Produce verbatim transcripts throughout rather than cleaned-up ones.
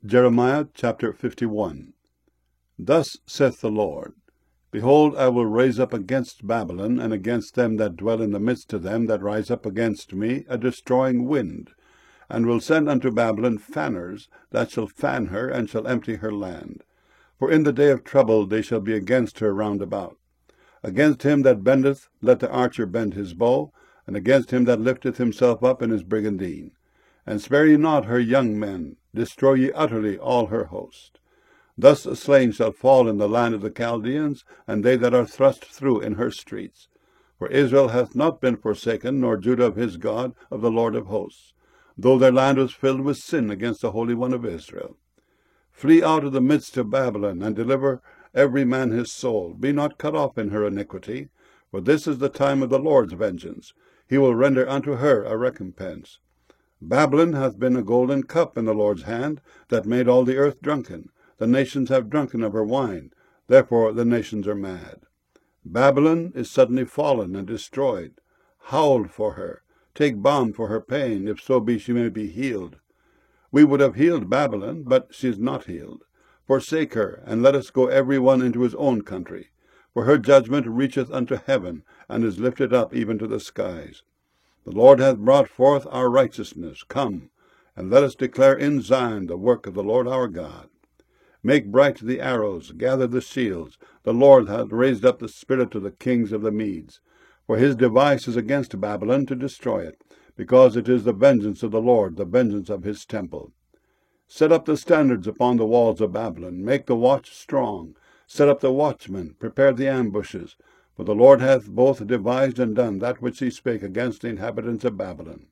Jeremiah chapter fifty-one. Thus saith the Lord, Behold, I will raise up against Babylon, and against them that dwell in the midst of them that rise up against me, a destroying wind, and will send unto Babylon fanners, that shall fan her, and shall empty her land. For in the day of trouble they shall be against her round about. Against him that bendeth, let the archer bend his bow, and against him that lifteth himself up in his brigandine. And spare ye not her young men, destroy ye utterly all her host. Thus the slain shall fall in the land of the Chaldeans, and they that are thrust through in her streets. For Israel hath not been forsaken, nor Judah of his God, of the Lord of hosts, though their land was filled with sin against the Holy One of Israel. Flee out of the midst of Babylon, and deliver every man his soul. Be not cut off in her iniquity, for this is the time of the Lord's vengeance. He will render unto her a recompense. Babylon hath been a golden cup in the Lord's hand, that made all the earth drunken. The nations have drunken of her wine, therefore the nations are mad. Babylon is suddenly fallen and destroyed. Howl for her, take balm for her pain, if so be she may be healed. We would have healed Babylon, but she is not healed. Forsake her, and let us go every one into his own country. For her judgment reacheth unto heaven, and is lifted up even to the skies. The Lord hath brought forth our righteousness. Come, and let us declare in Zion the work of the Lord our God. Make bright the arrows, gather the shields. The Lord hath raised up the spirit of the kings of the Medes. For his device is against Babylon to destroy it, because it is the vengeance of the Lord, the vengeance of his temple. Set up the standards upon the walls of Babylon. Make the watch strong. Set up the watchmen. Prepare the ambushes. For the Lord hath both devised and done that which he spake against the inhabitants of Babylon.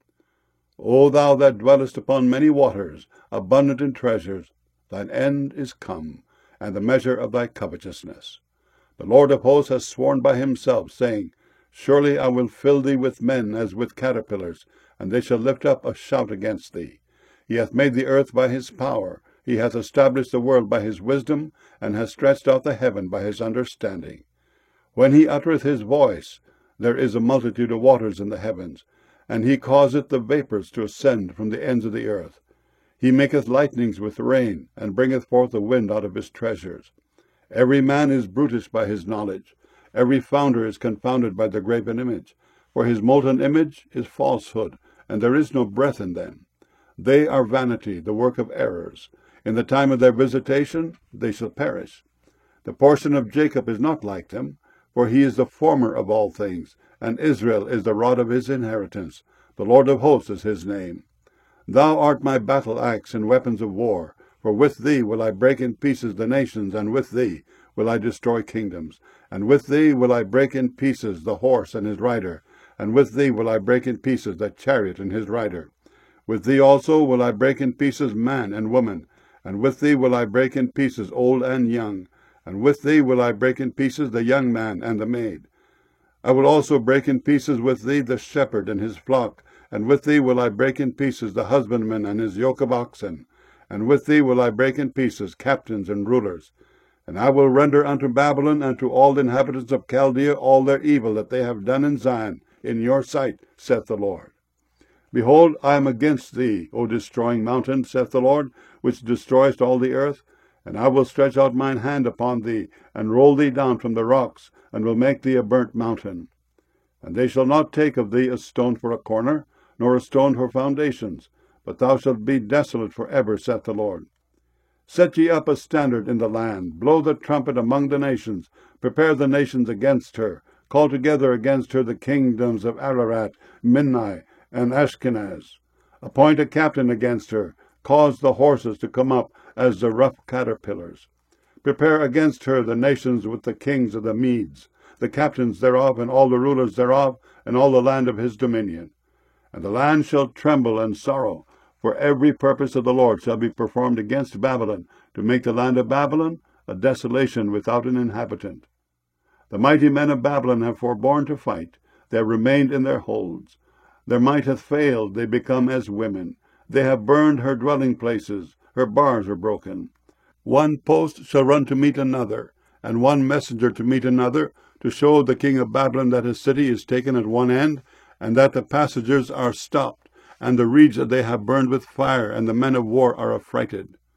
O thou that dwellest upon many waters, abundant in treasures, thine end is come, and the measure of thy covetousness. The Lord of hosts hath sworn by himself, saying, Surely I will fill thee with men as with caterpillars, and they shall lift up a shout against thee. He hath made the earth by his power. He hath established the world by his wisdom, and hath stretched out the heaven by his understanding. When he uttereth his voice, there is a multitude of waters in the heavens, and he causeth the vapours to ascend from the ends of the earth. He maketh lightnings with rain, and bringeth forth the wind out of his treasures. Every man is brutish by his knowledge. Every founder is confounded by the graven image. For his molten image is falsehood, and there is no breath in them. They are vanity, the work of errors. In the time of their visitation they shall perish. The portion of Jacob is not like them, for he is the former of all things, and Israel is the rod of his inheritance. The Lord of hosts is his name. Thou art my battle axe and weapons of war, for with thee will I break in pieces the nations, and with thee will I destroy kingdoms. And with thee will I break in pieces the horse and his rider, and with thee will I break in pieces the chariot and his rider. With thee also will I break in pieces man and woman, and with thee will I break in pieces old and young, and with thee will I break in pieces the young man and the maid. I will also break in pieces with thee the shepherd and his flock, and with thee will I break in pieces the husbandman and his yoke of oxen, and with thee will I break in pieces captains and rulers. And I will render unto Babylon and to all the inhabitants of Chaldea all their evil that they have done in Zion, in your sight, saith the Lord. Behold, I am against thee, O destroying mountain, saith the Lord, which destroyest all the earth. And I will stretch out mine hand upon thee, and roll thee down from the rocks, and will make thee a burnt mountain. And they shall not take of thee a stone for a corner, nor a stone for foundations, but thou shalt be desolate for ever, saith the Lord. Set ye up a standard in the land, blow the trumpet among the nations, prepare the nations against her, call together against her the kingdoms of Ararat, Minnai, and Ashkenaz. Appoint a captain against her, cause the horses to come up as the rough caterpillars. Prepare against her the nations with the kings of the Medes, the captains thereof, and all the rulers thereof, and all the land of his dominion. And the land shall tremble and sorrow, for every purpose of the Lord shall be performed against Babylon, to make the land of Babylon a desolation without an inhabitant. The mighty men of Babylon have forborne to fight, they have remained in their holds. Their might hath failed, they become as women. They have burned her dwelling places, her bars are broken. One post shall run to meet another, and one messenger to meet another, to show the king of Babylon that his city is taken at one end, and that the passengers are stopped, and the reeds that they have burned with fire, and the men of war are affrighted.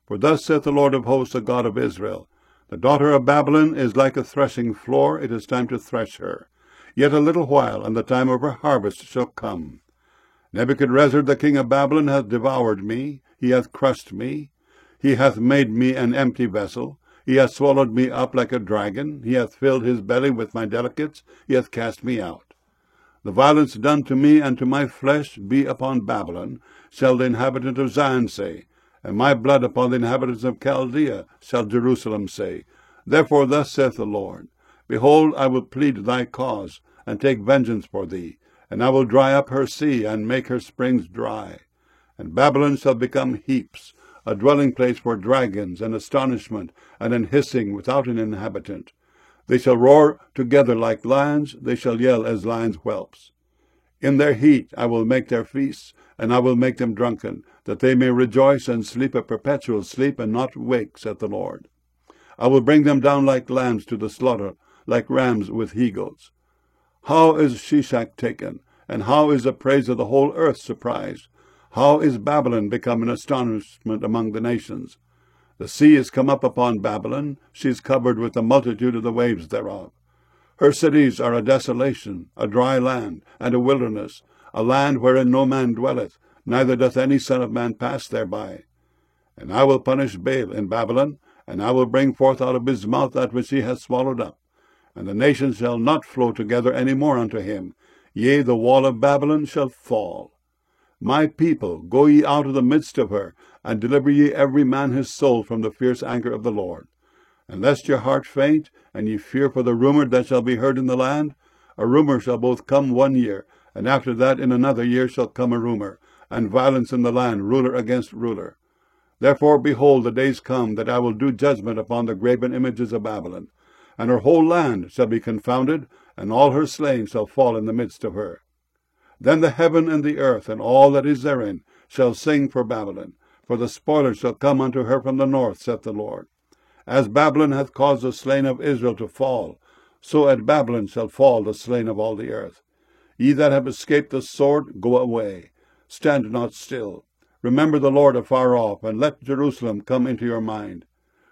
For thus saith the Lord of hosts, the God of Israel, The daughter of Babylon is like a threshing floor, it is time to thresh her. Yet a little while, and the time of her harvest shall come. Nebuchadrezzar the king of Babylon hath devoured me, he hath crushed me, he hath made me an empty vessel, he hath swallowed me up like a dragon, he hath filled his belly with my delicates, he hath cast me out. The violence done to me and to my flesh be upon Babylon, shall the inhabitant of Zion say, and my blood upon the inhabitants of Chaldea, shall Jerusalem say. Therefore thus saith the Lord, Behold, I will plead thy cause, and take vengeance for thee, and I will dry up her sea, and make her springs dry. And Babylon shall become heaps, a dwelling place for dragons, and astonishment, and an hissing without an inhabitant. They shall roar together like lions, they shall yell as lions' whelps. In their heat I will make their feasts, and I will make them drunken, that they may rejoice and sleep a perpetual sleep, and not wake, saith the Lord. I will bring them down like lambs to the slaughter, like rams with he-goats. How is Shishak taken, and how is the praise of the whole earth surprised? How is Babylon become an astonishment among the nations? The sea is come up upon Babylon, she is covered with the multitude of the waves thereof. Her cities are a desolation, a dry land, and a wilderness, a land wherein no man dwelleth, neither doth any son of man pass thereby. And I will punish Baal in Babylon, and I will bring forth out of his mouth that which he hath swallowed up. And the nations shall not flow together any more unto him. Yea, the wall of Babylon shall fall. My people, go ye out of the midst of her, and deliver ye every man his soul from the fierce anger of the Lord. And lest your heart faint, and ye fear for the rumour that shall be heard in the land, a rumour shall both come one year, and after that in another year shall come a rumour, and violence in the land, ruler against ruler. Therefore, behold, the days come that I will do judgment upon the graven images of Babylon, and her whole land shall be confounded, and all her slain shall fall in the midst of her. Then the heaven and the earth, and all that is therein, shall sing for Babylon, for the spoilers shall come unto her from the north, saith the Lord. As Babylon hath caused the slain of Israel to fall, so at Babylon shall fall the slain of all the earth. Ye that have escaped the sword, go away. Stand not still. Remember the Lord afar off, and let Jerusalem come into your mind.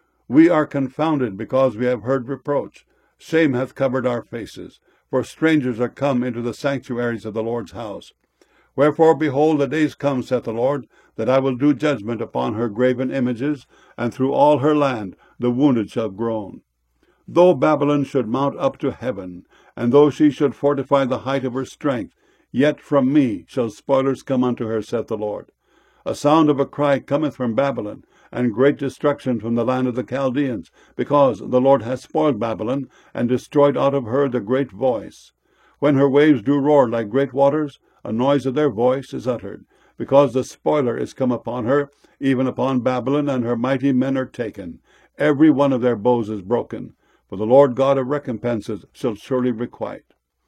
We are confounded because we have heard reproach. Shame hath covered our faces, for strangers are come into the sanctuaries of the Lord's house. Wherefore, behold, the days come, saith the Lord, that I will do judgment upon her graven images, and through all her land the wounded shall groan. Though Babylon should mount up to heaven, and though she should fortify the height of her strength, yet from me shall spoilers come unto her, saith the Lord. A sound of a cry cometh from Babylon, and great destruction from the land of the Chaldeans, because the Lord hath spoiled Babylon, and destroyed out of her the great voice. When her waves do roar like great waters, a noise of their voice is uttered, because the spoiler is come upon her, even upon Babylon, and her mighty men are taken. Every one of their bows is broken, for the Lord God of recompenses shall surely requite.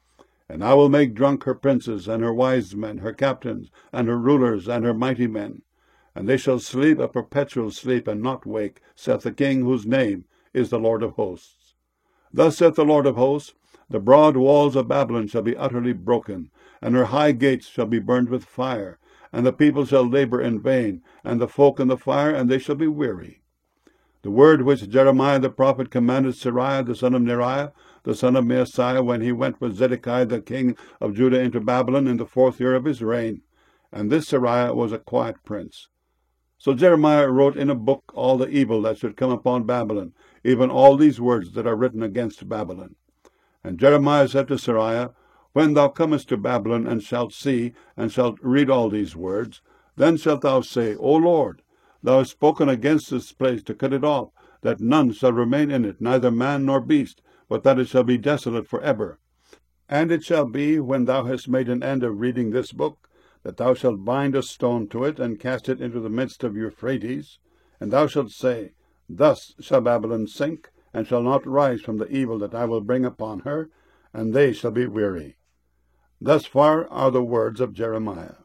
And I will make drunk her princes, and her wise men, her captains, and her rulers, and her mighty men. And they shall sleep a perpetual sleep, and not wake, saith the King, whose name is the Lord of hosts. Thus saith the Lord of hosts, The broad walls of Babylon shall be utterly broken, and her high gates shall be burned with fire, and the people shall labor in vain, and the folk in the fire, and they shall be weary. The word which Jeremiah the prophet commanded Seraiah the son of Neriah, the son of Maaseiah, when he went with Zedekiah the king of Judah into Babylon in the fourth year of his reign. And this Seraiah was a quiet prince. So Jeremiah wrote in a book all the evil that should come upon Babylon, even all these words that are written against Babylon. And Jeremiah said to Seraiah, When thou comest to Babylon, and shalt see, and shalt read all these words, then shalt thou say, O Lord, thou hast spoken against this place to cut it off, that none shall remain in it, neither man nor beast, but that it shall be desolate for ever. And it shall be, when thou hast made an end of reading this book, that thou shalt bind a stone to it, and cast it into the midst of Euphrates, and thou shalt say, Thus shall Babylon sink, and shall not rise from the evil that I will bring upon her, and they shall be weary. Thus far are the words of Jeremiah.